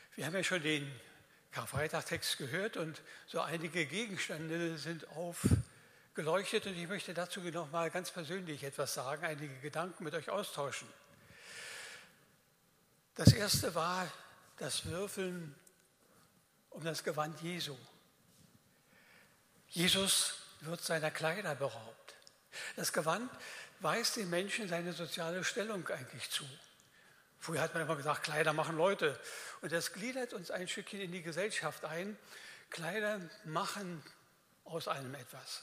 Wir haben ja schon den Karfreitag-Text gehört und so einige Gegenstände sind aufgeleuchtet und ich möchte dazu noch mal ganz persönlich etwas sagen, einige Gedanken mit euch austauschen. Das erste war das Würfeln um das Gewand Jesu. Jesus wird seiner Kleider beraubt. Das Gewand weist den Menschen seine soziale Stellung eigentlich zu. Früher hat man immer gesagt, Kleider machen Leute. Und das gliedert uns ein Stückchen in die Gesellschaft ein. Kleider machen aus einem etwas.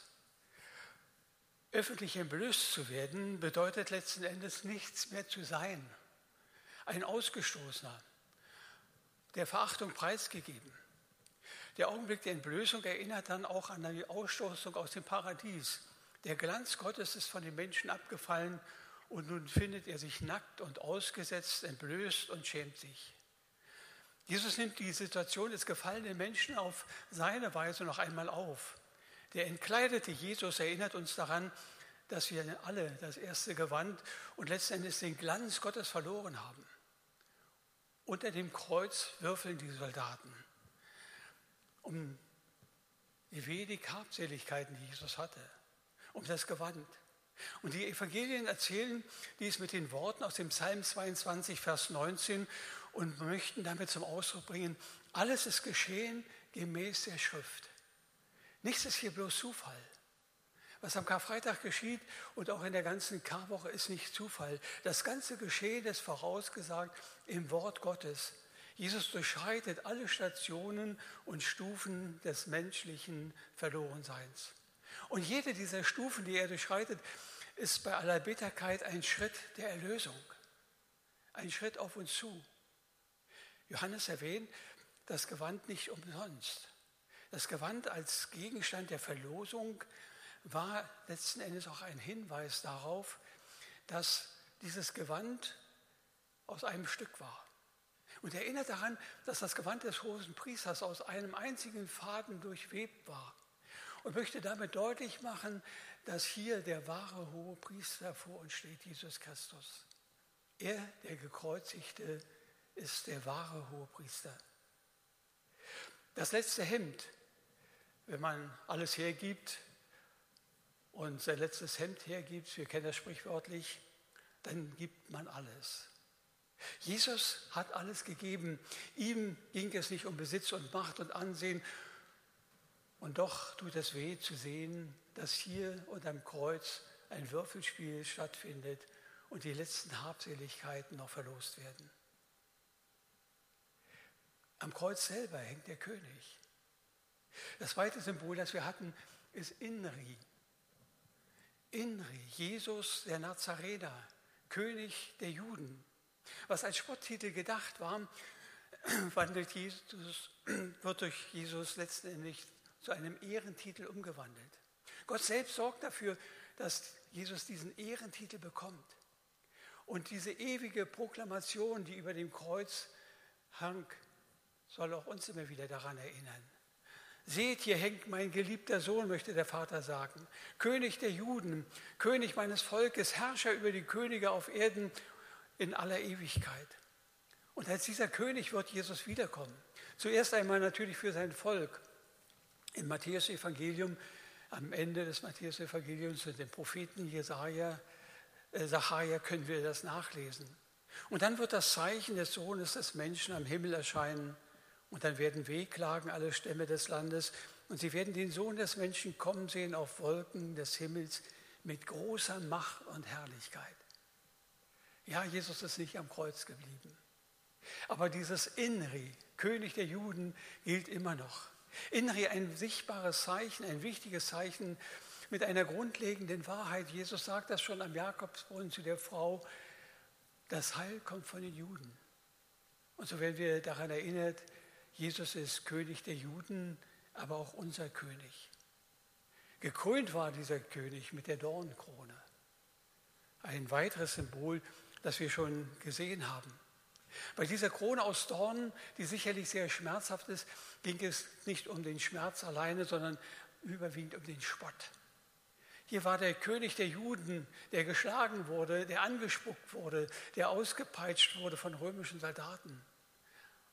Öffentlich entblößt zu werden, bedeutet letzten Endes nichts mehr zu sein. Ein Ausgestoßener, der Verachtung preisgegeben. Der Augenblick der Entblößung erinnert dann auch an die Ausstoßung aus dem Paradies. Der Glanz Gottes ist von den Menschen abgefallen und nun findet er sich nackt und ausgesetzt, entblößt und schämt sich. Jesus nimmt die Situation des gefallenen Menschen auf seine Weise noch einmal auf. Der entkleidete Jesus erinnert uns daran, dass wir alle das erste Gewand und letzten Endes den Glanz Gottes verloren haben. Unter dem Kreuz würfeln die Soldaten um die wenig Habseligkeiten, die Jesus hatte, um das Gewand. Und die Evangelien erzählen dies mit den Worten aus dem Psalm 22, Vers 19 und möchten damit zum Ausdruck bringen, alles ist geschehen gemäß der Schrift. Nichts ist hier bloß Zufall. Was am Karfreitag geschieht und auch in der ganzen Karwoche ist nicht Zufall. Das ganze Geschehen ist vorausgesagt im Wort Gottes. Jesus durchschreitet alle Stationen und Stufen des menschlichen Verlorenseins. Und jede dieser Stufen, die er durchschreitet, ist bei aller Bitterkeit ein Schritt der Erlösung, ein Schritt auf uns zu. Johannes erwähnt das Gewand nicht umsonst. Das Gewand als Gegenstand der Verlosung war letzten Endes auch ein Hinweis darauf, dass dieses Gewand aus einem Stück war. Und erinnert daran, dass das Gewand des hohen Priesters aus einem einzigen Faden durchwebt war. Und möchte damit deutlich machen, dass hier der wahre hohe Priester vor uns steht, Jesus Christus. Er, der Gekreuzigte, ist der wahre hohe Priester. Das letzte Hemd, wenn man alles hergibt und sein letztes Hemd hergibt, wir kennen das sprichwörtlich, dann gibt man alles. Jesus hat alles gegeben. Ihm ging es nicht um Besitz und Macht und Ansehen. Und doch tut es weh zu sehen, dass hier unterm Kreuz ein Würfelspiel stattfindet und die letzten Habseligkeiten noch verlost werden. Am Kreuz selber hängt der König. Das zweite Symbol, das wir hatten, ist Inri. Inri, Jesus der Nazarener, König der Juden. Was als Spotttitel gedacht war, wird durch Jesus letztendlich zu einem Ehrentitel umgewandelt. Gott selbst sorgt dafür, dass Jesus diesen Ehrentitel bekommt. Und diese ewige Proklamation, die über dem Kreuz hang, soll auch uns immer wieder daran erinnern. Seht, hier hängt mein geliebter Sohn, möchte der Vater sagen. König der Juden, König meines Volkes, Herrscher über die Könige auf Erden in aller Ewigkeit. Und als dieser König wird Jesus wiederkommen. Zuerst einmal natürlich für sein Volk. Im Matthäus-Evangelium, am Ende des Matthäus-Evangeliums mit dem Propheten Sacharja können wir das nachlesen. Und dann wird das Zeichen des Sohnes des Menschen am Himmel erscheinen. Und dann werden wehklagen alle Stämme des Landes. Und sie werden den Sohn des Menschen kommen sehen auf Wolken des Himmels mit großer Macht und Herrlichkeit. Ja, Jesus ist nicht am Kreuz geblieben. Aber dieses Inri, König der Juden, gilt immer noch. Inri, ein sichtbares Zeichen, ein wichtiges Zeichen mit einer grundlegenden Wahrheit. Jesus sagt das schon am Jakobsbrunnen zu der Frau, das Heil kommt von den Juden. Und so werden wir daran erinnert, Jesus ist König der Juden, aber auch unser König. Gekrönt war dieser König mit der Dornenkrone. Ein weiteres Symbol, das wir schon gesehen haben. Bei dieser Krone aus Dornen, die sicherlich sehr schmerzhaft ist, ging es nicht um den Schmerz alleine, sondern überwiegend um den Spott. Hier war der König der Juden, der geschlagen wurde, der angespuckt wurde, der ausgepeitscht wurde von römischen Soldaten.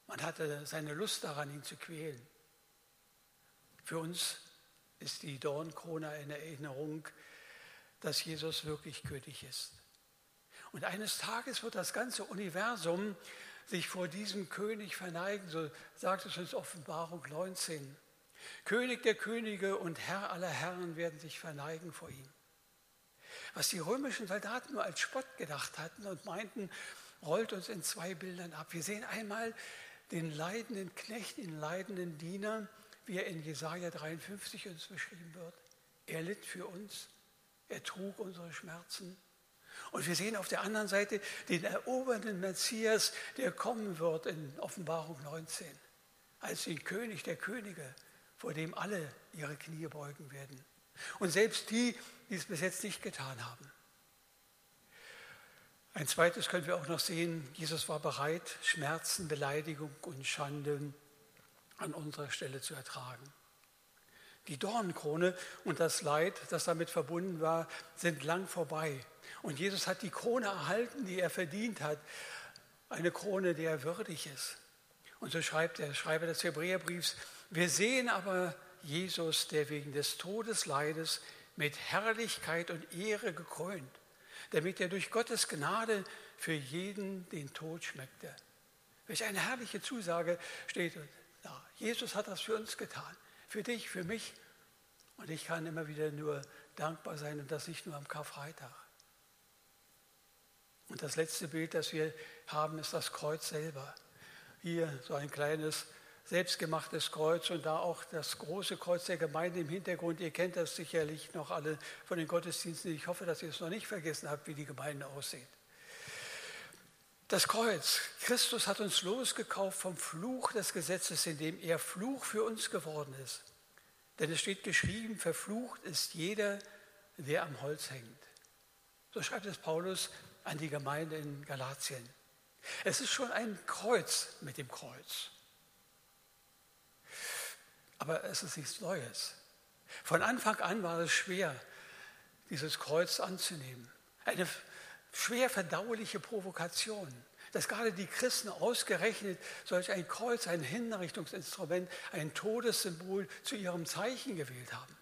Man hatte seine Lust daran, ihn zu quälen. Für uns ist die Dornkrone eine Erinnerung, dass Jesus wirklich König ist. Und eines Tages wird das ganze Universum sich vor diesem König verneigen, so sagt es uns Offenbarung 19. König der Könige und Herr aller Herren werden sich verneigen vor ihm. Was die römischen Soldaten nur als Spott gedacht hatten und meinten, rollt uns in 2 Bildern ab. Wir sehen einmal den leidenden Knecht, den leidenden Diener, wie er in Jesaja 53 uns beschrieben wird. Er litt für uns, er trug unsere Schmerzen. Und wir sehen auf der anderen Seite den erobernden Messias, der kommen wird in Offenbarung 19, als den König der Könige, vor dem alle ihre Knie beugen werden. Und selbst die, die es bis jetzt nicht getan haben. Ein zweites können wir auch noch sehen, Jesus war bereit, Schmerzen, Beleidigung und Schande an unserer Stelle zu ertragen. Die Dornenkrone und das Leid, das damit verbunden war, sind lang vorbei. Und Jesus hat die Krone erhalten, die er verdient hat. Eine Krone, der er würdig ist. Und so schreibt der Schreiber des Hebräerbriefs, wir sehen aber Jesus, der wegen des Todesleides mit Herrlichkeit und Ehre gekrönt, damit er durch Gottes Gnade für jeden den Tod schmeckte. Welch eine herrliche Zusage steht da. Jesus hat das für uns getan. Für dich, für mich. Und ich kann immer wieder nur dankbar sein und das nicht nur am Karfreitag. Und das letzte Bild, das wir haben, ist das Kreuz selber. Hier so ein kleines, selbstgemachtes Kreuz und da auch das große Kreuz der Gemeinde im Hintergrund. Ihr kennt das sicherlich noch alle von den Gottesdiensten. Ich hoffe, dass ihr es noch nicht vergessen habt, wie die Gemeinde aussieht. Das Kreuz. Christus hat uns losgekauft vom Fluch des Gesetzes, indem er Fluch für uns geworden ist. Denn es steht geschrieben, verflucht ist jeder, der am Holz hängt. So schreibt es Paulus an die Gemeinde in Galatien. Es ist schon ein Kreuz mit dem Kreuz. Aber es ist nichts Neues. Von Anfang an war es schwer, dieses Kreuz anzunehmen. Eine schwer verdauliche Provokation, dass gerade die Christen ausgerechnet solch ein Kreuz, ein Hinrichtungsinstrument, ein Todessymbol zu ihrem Zeichen gewählt haben.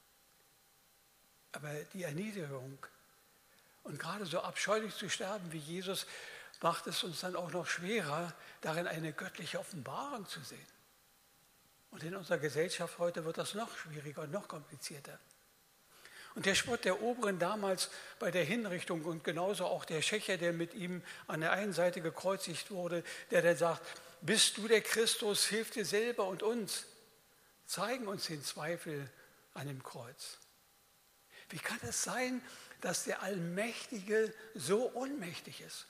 Aber die Erniedrigung und gerade so abscheulich zu sterben wie Jesus, macht es uns dann auch noch schwerer, darin eine göttliche Offenbarung zu sehen. Und in unserer Gesellschaft heute wird das noch schwieriger und noch komplizierter. Und der Spott der Oberen damals bei der Hinrichtung und genauso auch der Schächer, der mit ihm an der einen Seite gekreuzigt wurde, der dann sagt, bist du der Christus, hilf dir selber und uns, zeigen uns den Zweifel an dem Kreuz. Wie kann es sein, dass der Allmächtige so ohnmächtig ist?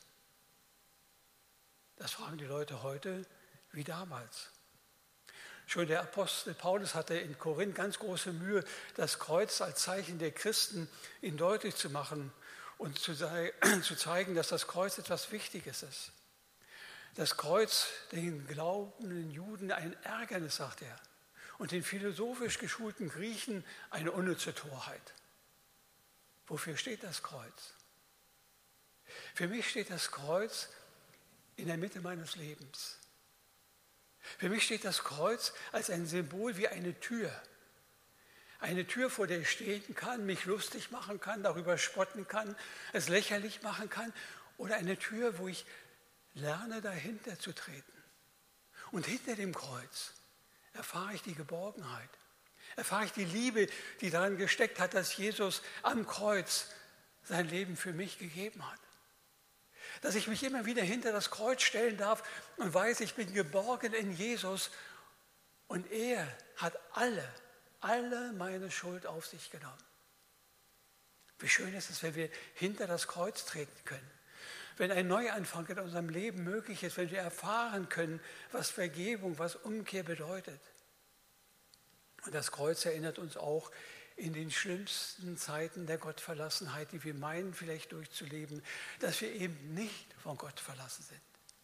Das fragen die Leute heute wie damals. Schon der Apostel Paulus hatte in Korinth ganz große Mühe, das Kreuz als Zeichen der Christen ihnen deutlich zu machen und zu zeigen, dass das Kreuz etwas Wichtiges ist. Das Kreuz den glaubenden Juden ein Ärgernis, sagt er, und den philosophisch geschulten Griechen eine unnütze Torheit. Wofür steht das Kreuz? Für mich steht das Kreuz in der Mitte meines Lebens. Für mich steht das Kreuz als ein Symbol wie eine Tür. Eine Tür, vor der ich stehen kann, mich lustig machen kann, darüber spotten kann, es lächerlich machen kann. Oder eine Tür, wo ich lerne, dahinter zu treten. Und hinter dem Kreuz erfahre ich die Geborgenheit. Erfahre ich die Liebe, die daran gesteckt hat, dass Jesus am Kreuz sein Leben für mich gegeben hat. Dass ich mich immer wieder hinter das Kreuz stellen darf und weiß, ich bin geborgen in Jesus und er hat alle meine Schuld auf sich genommen. Wie schön ist es, wenn wir hinter das Kreuz treten können. Wenn ein Neuanfang in unserem Leben möglich ist, wenn wir erfahren können, was Vergebung, was Umkehr bedeutet. Und das Kreuz erinnert uns auch in den schlimmsten Zeiten der Gottverlassenheit, die wir meinen vielleicht durchzuleben, dass wir eben nicht von Gott verlassen sind.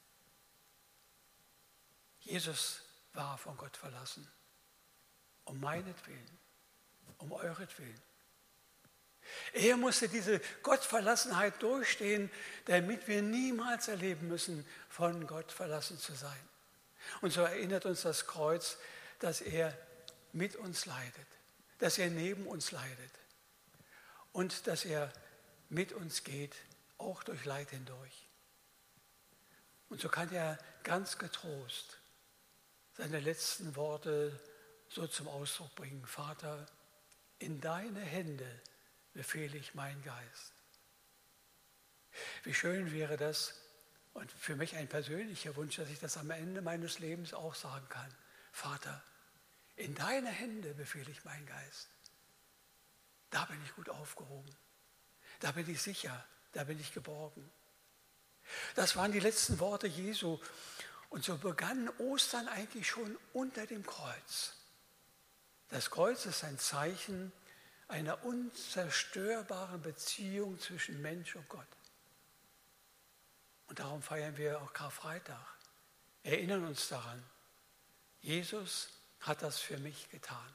Jesus war von Gott verlassen, um meinetwillen, um euretwillen. Er musste diese Gottverlassenheit durchstehen, damit wir niemals erleben müssen, von Gott verlassen zu sein. Und so erinnert uns das Kreuz, dass er mit uns leidet, dass er neben uns leidet und dass er mit uns geht, auch durch Leid hindurch. Und so kann er ganz getrost seine letzten Worte so zum Ausdruck bringen: Vater, in deine Hände befehle ich meinen Geist. Wie schön wäre das, und für mich ein persönlicher Wunsch, dass ich das am Ende meines Lebens auch sagen kann: Vater, in deine Hände befehle ich meinen Geist. Da bin ich gut aufgehoben, da bin ich sicher, da bin ich geborgen. Das waren die letzten Worte Jesu. Und so begann Ostern eigentlich schon unter dem Kreuz. Das Kreuz ist ein Zeichen einer unzerstörbaren Beziehung zwischen Mensch und Gott. Und darum feiern wir auch Karfreitag. Erinnern uns daran, Jesus hat das für mich getan.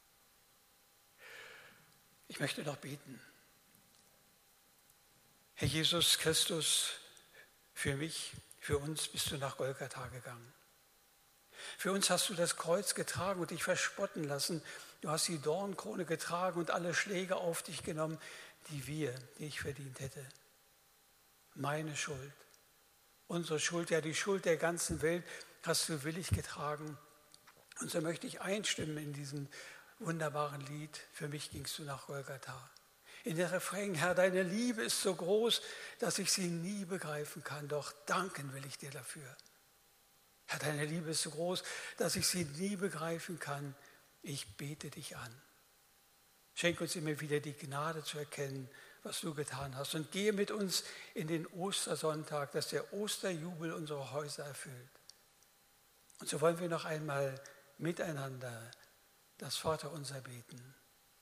Ich möchte noch beten. Herr Jesus Christus, für mich, für uns bist du nach Golgatha gegangen. Für uns hast du das Kreuz getragen und dich verspotten lassen. Du hast die Dornkrone getragen und alle Schläge auf dich genommen, die ich verdient hätte. Meine Schuld, unsere Schuld, ja die Schuld der ganzen Welt hast du willig getragen. Und so möchte ich einstimmen in diesem wunderbaren Lied: Für mich gingst du nach Golgatha. In der Refrain: Herr, deine Liebe ist so groß, dass ich sie nie begreifen kann, doch danken will ich dir dafür. Herr, deine Liebe ist so groß, dass ich sie nie begreifen kann. Ich bete dich an. Schenk uns immer wieder die Gnade zu erkennen, was du getan hast, und gehe mit uns in den Ostersonntag, dass der Osterjubel unsere Häuser erfüllt. Und so wollen wir noch einmal miteinander das Vaterunser beten.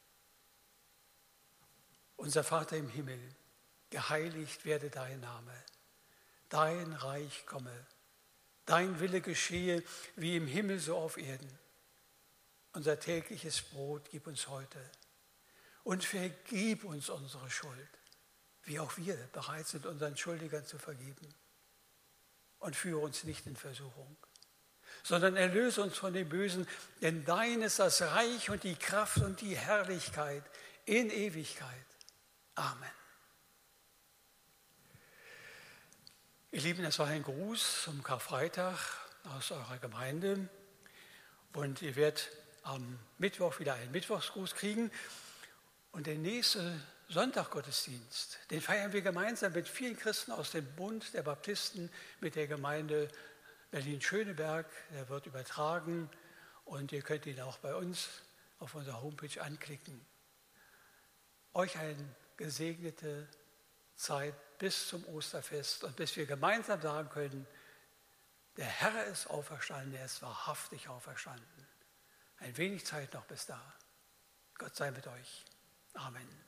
Unser Vater im Himmel, geheiligt werde dein Name, dein Reich komme, dein Wille geschehe, wie im Himmel so auf Erden. Unser tägliches Brot gib uns heute und vergib uns unsere Schuld, wie auch wir bereit sind, unseren Schuldigern zu vergeben. Und führe uns nicht in Versuchung, sondern erlöse uns von dem Bösen, denn dein ist das Reich und die Kraft und die Herrlichkeit in Ewigkeit. Amen. Ihr Lieben, das war ein Gruß zum Karfreitag aus eurer Gemeinde. Und ihr werdet am Mittwoch wieder einen Mittwochsgruß kriegen. Und der nächste Sonntaggottesdienst, den feiern wir gemeinsam mit vielen Christen aus dem Bund der Baptisten, mit der Gemeinde Berlin-Schöneberg. Der wird übertragen und ihr könnt ihn auch bei uns auf unserer Homepage anklicken. Euch eine gesegnete Zeit bis zum Osterfest und bis wir gemeinsam sagen können: Der Herr ist auferstanden, er ist wahrhaftig auferstanden. Ein wenig Zeit noch bis da. Gott sei mit euch. Amen.